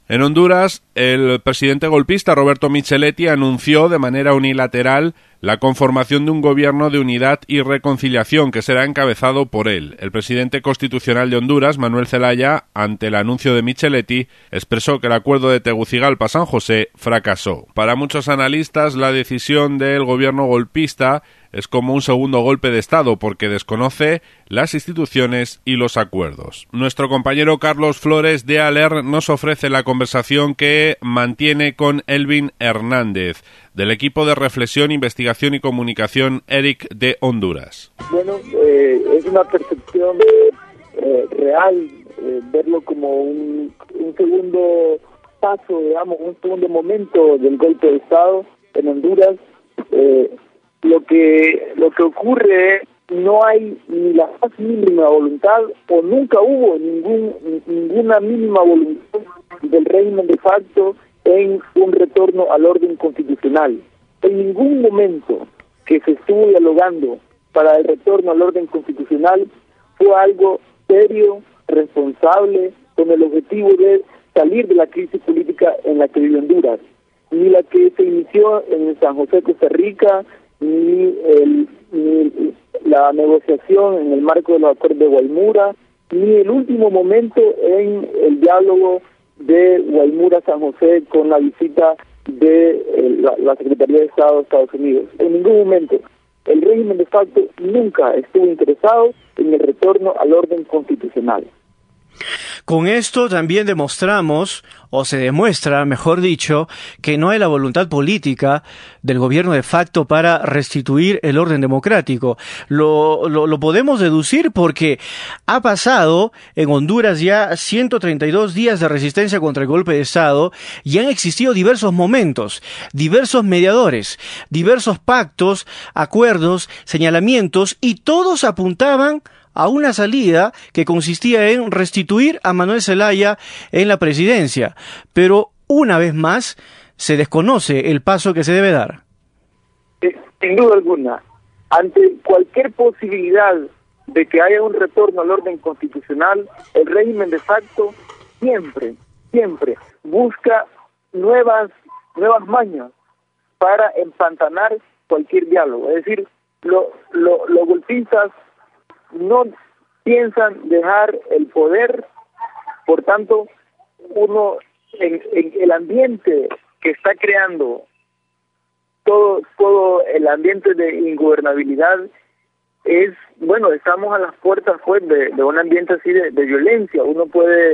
En Honduras, el presidente golpista Roberto Micheletti anunció de manera unilateral la conformación de un gobierno de unidad y reconciliación que será encabezado por él. El presidente constitucional de Honduras, Manuel Zelaya, ante el anuncio de Micheletti, expresó que el acuerdo de Tegucigalpa-San José fracasó. Para muchos analistas, la decisión del gobierno golpista es como un segundo golpe de Estado porque desconoce las instituciones y los acuerdos. Nuestro compañero Carlos Flores de ALER nos ofrece la conversación que mantiene con Elvin Hernández, del equipo de reflexión, investigación y comunicación ERIC de Honduras. Bueno, es una percepción real, verlo como un segundo paso, digamos, un segundo momento del golpe de Estado en Honduras. Lo que ocurre es no hay ni la más mínima voluntad o nunca hubo ninguna mínima voluntad del régimen de facto en un retorno al orden constitucional. En ningún momento que se estuvo dialogando para el retorno al orden constitucional fue algo serio, responsable, con el objetivo de salir de la crisis política en la que vive Honduras. Ni la que se inició en San José, Costa Rica, ni la negociación en el marco de los acuerdos de Guaymura, ni el último momento en el diálogo de Guaymura-San José con la visita de la Secretaría de Estado de Estados Unidos. En ningún momento el régimen de facto nunca estuvo interesado en el retorno al orden constitucional. Con esto también demostramos, o se demuestra, mejor dicho, que no hay la voluntad política del gobierno de facto para restituir el orden democrático. Lo podemos deducir porque ha pasado en Honduras ya 132 días de resistencia contra el golpe de Estado y han existido diversos momentos, diversos mediadores, diversos pactos, acuerdos, señalamientos y todos apuntaban a una salida que consistía en restituir a Manuel Zelaya en la presidencia. Pero, una vez más, se desconoce el paso que se debe dar. Sin duda alguna, ante cualquier posibilidad de que haya un retorno al orden constitucional, el régimen de facto siempre busca nuevas mañas para empantanar cualquier diálogo. Es decir, los golpistas no piensan dejar el poder, por tanto, uno en el ambiente que está creando todo el ambiente de ingobernabilidad es, bueno, estamos a las puertas pues de un ambiente así de violencia. Uno,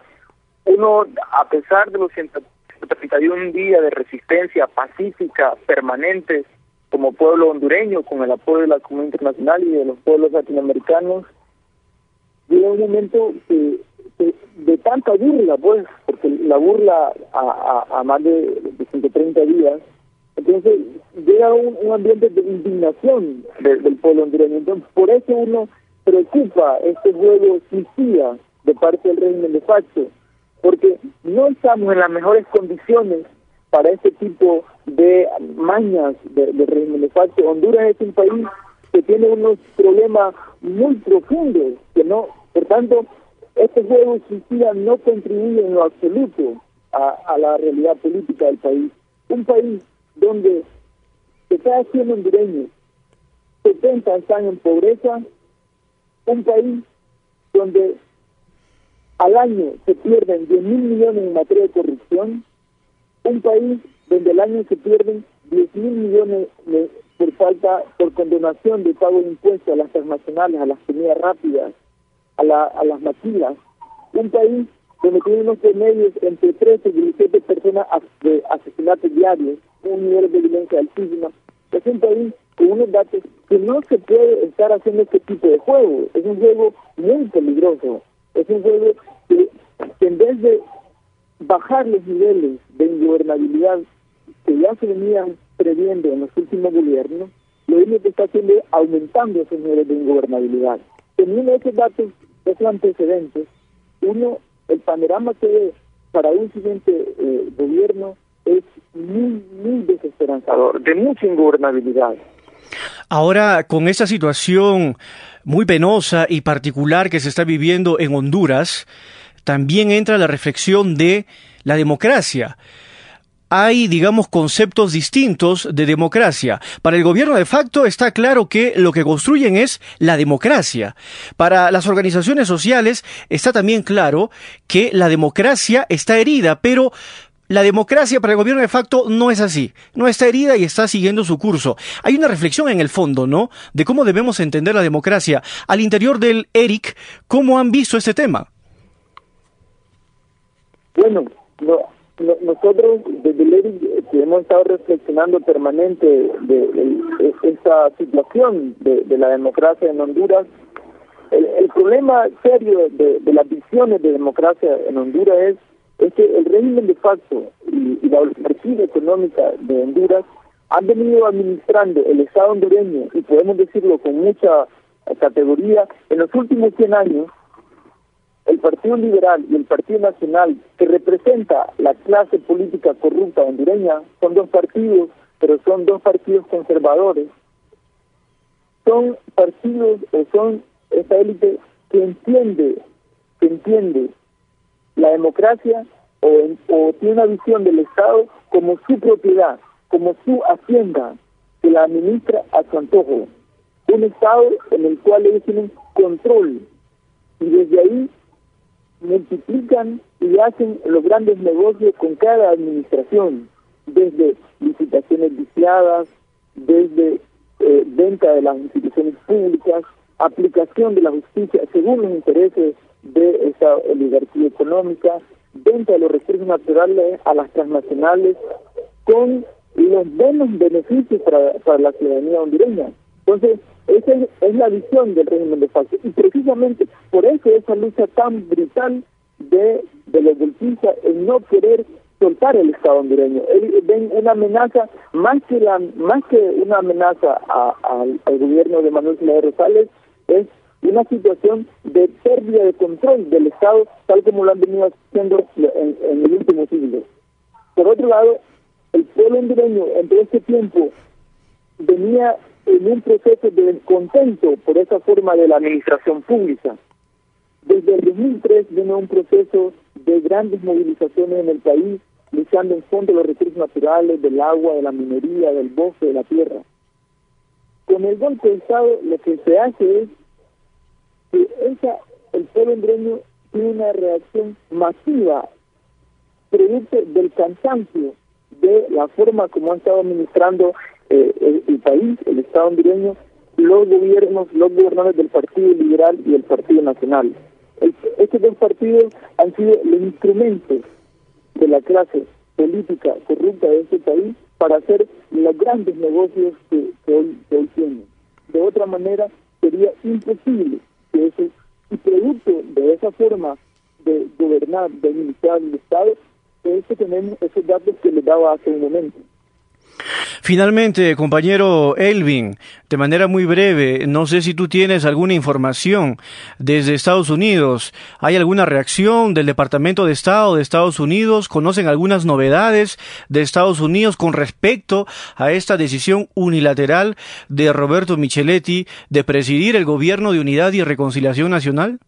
a pesar de los 131 días de resistencia pacífica permanente como pueblo hondureño, con el apoyo de la comunidad internacional y de los pueblos latinoamericanos, llega un momento de tanta burla, pues, porque la burla a más de 130 días, entonces llega un ambiente de indignación del pueblo hondureño. Entonces, por eso uno preocupa este juego suicida de parte del régimen de facto, porque no estamos en las mejores condiciones para este tipo de mañas del régimen de facto. Honduras es un país que tiene unos problemas muy profundos, que no, por tanto, este juego suicida no contribuye en lo absoluto a la realidad política del país. Un país donde de cada 100 hondureños, 70 están en pobreza, un país donde al año se pierden 10.000 millones en materia de corrupción, un país donde al año se pierden 10.000 millones por condonación de pago de impuestos a las transnacionales, a las comidas rápidas, a las maquilas, un país donde tiene unos promedios entre 13 y 17 personas de asesinatos diarios, un nivel de violencia altísima. Es un país con unos datos que no se puede estar haciendo este tipo de juego. Es un juego muy peligroso. Es un juego que en vez de bajar los niveles de ingobernabilidad que ya se venían previendo en los últimos gobiernos, lo único que está haciendo es aumentando esos niveles de ingobernabilidad. Teniendo esos datos, esos antecedentes, el panorama que ve para un siguiente gobierno es muy desesperanzador, de mucha ingobernabilidad. Ahora, con esta situación muy penosa y particular que se está viviendo en Honduras, también entra la reflexión de la democracia. Hay, digamos, conceptos distintos de democracia. Para el gobierno de facto está claro que lo que construyen es la democracia. Para las organizaciones sociales está también claro que la democracia está herida, pero la democracia para el gobierno de facto no es así. No está herida y está siguiendo su curso. Hay una reflexión en el fondo, ¿no?, de cómo debemos entender la democracia. Al interior del ERIC, ¿cómo han visto este tema? Bueno, nosotros desde el ERIC hemos estado reflexionando permanente de esta situación de la democracia en Honduras. El problema serio de las visiones de democracia en Honduras es que el régimen de facto y la oligarquía económica de Honduras han venido administrando el Estado hondureño, y podemos decirlo con mucha categoría, en los últimos 100 años. El Partido Liberal y el Partido Nacional, que representa la clase política corrupta hondureña, son dos partidos, pero son dos partidos conservadores. Son partidos o son esta élite que entiende la democracia o tiene una visión del Estado como su propiedad, como su hacienda, que la administra a su antojo. Un Estado en el cual ellos tienen control, y desde ahí multiplican y hacen los grandes negocios con cada administración, desde licitaciones viciadas, desde venta de las instituciones públicas, aplicación de la justicia según los intereses de esa oligarquía económica, venta de los recursos naturales a las transnacionales con los buenos beneficios para la ciudadanía hondureña. Entonces, esa es la visión del régimen de facto, y precisamente por eso esa lucha tan brutal de los golpistas en no querer soltar el Estado hondureño. Ellos ven una amenaza, más que una amenaza al gobierno de Manuel Zelaya Rosales, es una situación de pérdida de control del Estado, tal como lo han venido haciendo en el último siglo. Por otro lado, el pueblo hondureño en todo este tiempo venía en un proceso de descontento por esa forma de la administración pública. Desde el 2003 viene un proceso de grandes movilizaciones en el país, luchando en contra de los recursos naturales, del agua, de la minería, del bosque, de la tierra. Con el golpe de Estado lo que se hace es que el pueblo hondureño tiene una reacción masiva, producto del cansancio de la forma como han estado administrando el país, el Estado hondureño, los gobernadores del Partido Liberal y el Partido Nacional. Estos dos partidos han sido los instrumentos de la clase política corrupta de este país para hacer los grandes negocios que hoy tienen. De otra manera, sería imposible que eso, y producto de esa forma de gobernar, de administrar el Estado, es que tenemos esos datos que les daba hace un momento. Finalmente, compañero Elvin, de manera muy breve, no sé si tú tienes alguna información desde Estados Unidos. ¿Hay alguna reacción del Departamento de Estado de Estados Unidos? ¿Conocen algunas novedades de Estados Unidos con respecto a esta decisión unilateral de Roberto Micheletti de presidir el Gobierno de Unidad y Reconciliación Nacional?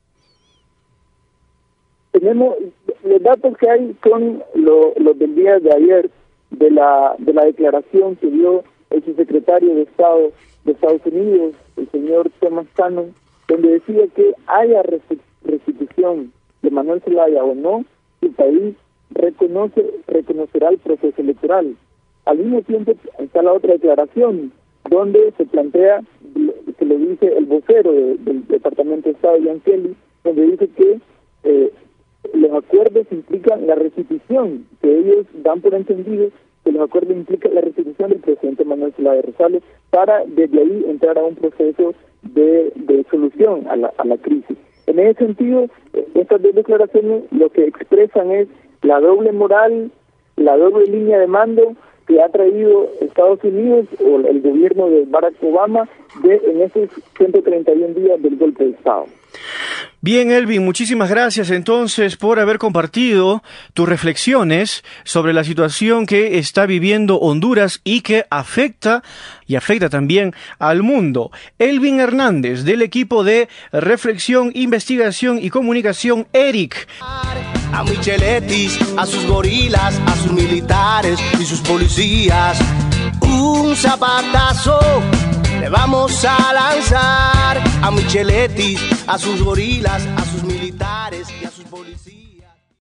Tenemos los datos que hay son los del día de ayer, de la declaración que dio el subsecretario de Estado de Estados Unidos, el señor Thomas Cannon, donde decía que haya restitución de Manuel Zelaya o no, su país reconocerá el proceso electoral. Al mismo tiempo está la otra declaración, donde se plantea, que lo dice el vocero del Departamento de Estado, John Kelly, donde dice que los acuerdos implican la restitución, que ellos dan por entendido que los acuerdos implican la restitución del presidente Manuel Zelaya Rosales para desde ahí entrar a un proceso de solución a la crisis. En ese sentido, estas dos declaraciones lo que expresan es la doble moral, la doble línea de mando que ha traído Estados Unidos o el gobierno de Barack Obama en esos 131 días del golpe de Estado. Bien, Elvin, muchísimas gracias entonces por haber compartido tus reflexiones sobre la situación que está viviendo Honduras y que afecta también al mundo. Elvin Hernández, del equipo de Reflexión, Investigación y Comunicación, ERIC. A Micheletis, a sus gorilas, a sus militares y sus policías, un zapatazo le vamos a lanzar. A Micheletis, a sus gorilas, a sus militares y a sus policías.